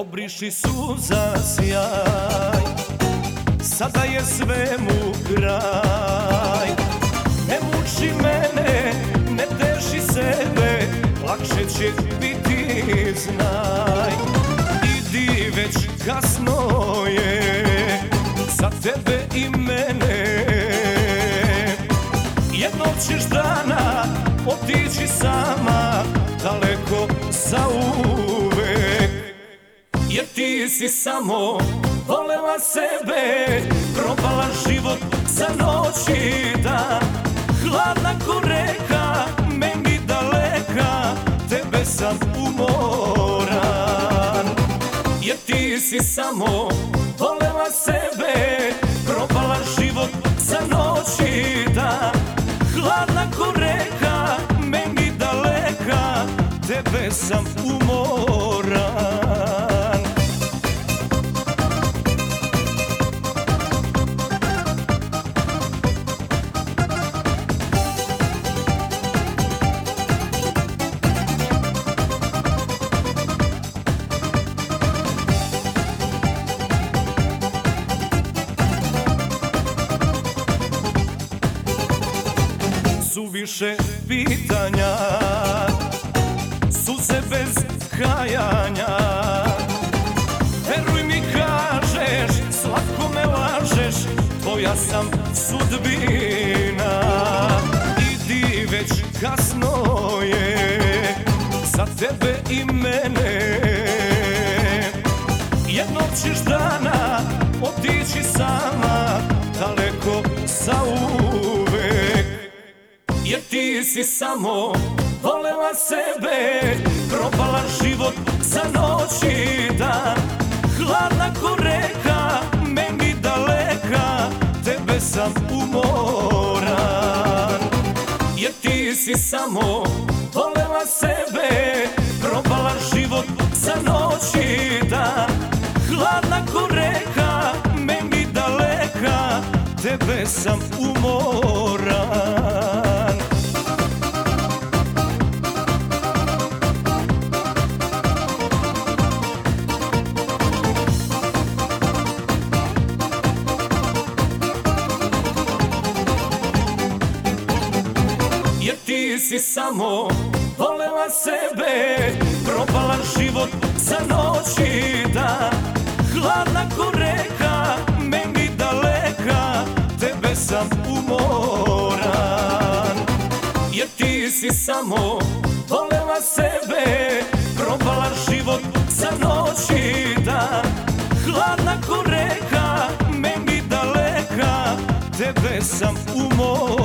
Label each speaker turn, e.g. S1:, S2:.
S1: obriši suza sjaj, sada je svemu kraj. Ne muči mene, ne teši sebe, lakše će biti, znaj. Idi, već kasno je za tebe i mene. Jednog ćeš dana otići sama, daleko zauvek. Jer ti si samo volela sebe, probala život za noć i dan. Hladna ko reka, meni daleka, tebe sam umoran. Jer ti si samo volela sebe, probala život za noć i dan. Hladna ko reka, meni daleka, tebe sam umoran. Suviše pitanja, suze bez kajanja. Veruj mi, kažeš, slatko me lažeš, tvoja sam sudbina. Idi, već kasno je za tebe i mene. Jednog ćeš dana otići sama, daleko zauvek. Jer ti si samo volela sebe, probala život za noć i dan. Hladna ko reka, meni daleka, tebe sam umoran. Jer ti si samo volela sebe, probala život za noć i dan. Hladna ko reka, meni daleka, tebe sam umoran. Jer ti si samo volela sebe, probala život za noć i dan. Hladna ko reka, meni daleka, tebe sam umoran. Jer ti si samo volela sebe, probala život za noć i dan. Hladna ko reka, meni daleka, tebe sam umoran.